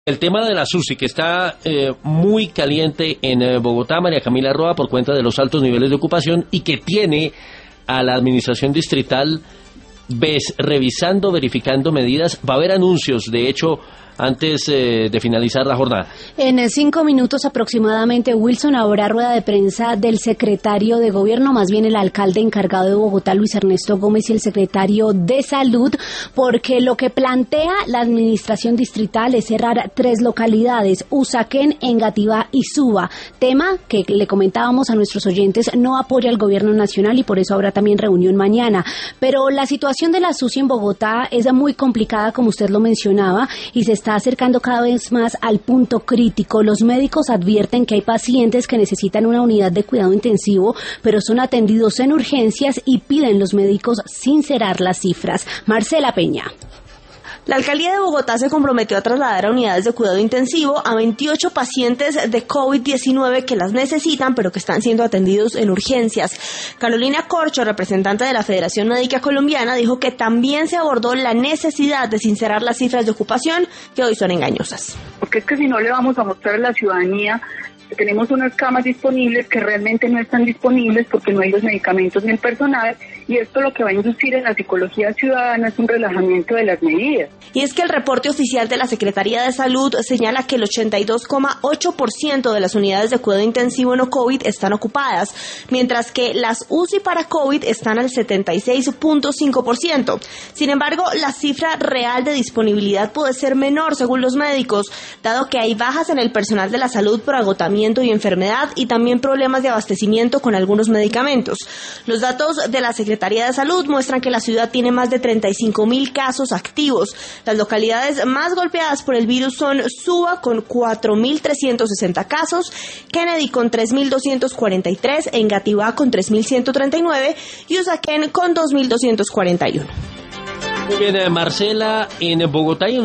El tema de la SUSI, que está muy caliente en Bogotá, María Camila Roa, por cuenta de los altos niveles de ocupación y que tiene a la administración distrital revisando, verificando medidas. Va a haber anuncios, de hecho, antes de finalizar la jornada. En 5 minutos aproximadamente, Wilson, habrá rueda de prensa del secretario de Gobierno, más bien el alcalde encargado de Bogotá, Luis Ernesto Gómez, y el secretario de Salud, porque lo que plantea la administración distrital es cerrar 3 localidades, Usaquén, Engativá y Suba, tema que le comentábamos a nuestros oyentes, no apoya el Gobierno nacional y por eso habrá también reunión mañana. Pero la situación de la SUSI en Bogotá es muy complicada, como usted lo mencionaba, y se está acercando cada vez más al punto crítico. Los médicos advierten que hay pacientes que necesitan una unidad de cuidado intensivo, pero son atendidos en urgencias y piden los médicos sincerar las cifras. Marcela Peña. La alcaldía de Bogotá se comprometió a trasladar a unidades de cuidado intensivo a 28 pacientes de COVID-19 que las necesitan, pero que están siendo atendidos en urgencias. Carolina Corcho, representante de la Federación Médica Colombiana, dijo que también se abordó la necesidad de sincerar las cifras de ocupación, que hoy son engañosas. Porque es que si no le vamos a mostrar a la ciudadanía que tenemos unas camas disponibles que realmente no están disponibles porque no hay los medicamentos ni el personal, y esto lo que va a inducir en la psicología ciudadana es un relajamiento de las medidas. Y es que el reporte oficial de la Secretaría de Salud señala que el 82,8% de las unidades de cuidado intensivo no COVID están ocupadas, mientras que las UCI para COVID están al 76,5%. Sin embargo, la cifra real de disponibilidad puede ser menor según los médicos, dado que hay bajas en el personal de la salud por agotamiento y enfermedad y también problemas de abastecimiento con algunos medicamentos. Los datos de la Secretaría de Salud muestran que la ciudad tiene más de 35.000 casos activos. Las localidades más golpeadas por el virus son Suba con 4.360 casos, Kennedy con 3.243, Engativá con 3.139 y Usaquén con 2.241. Muy bien, Marcela, en Bogotá hay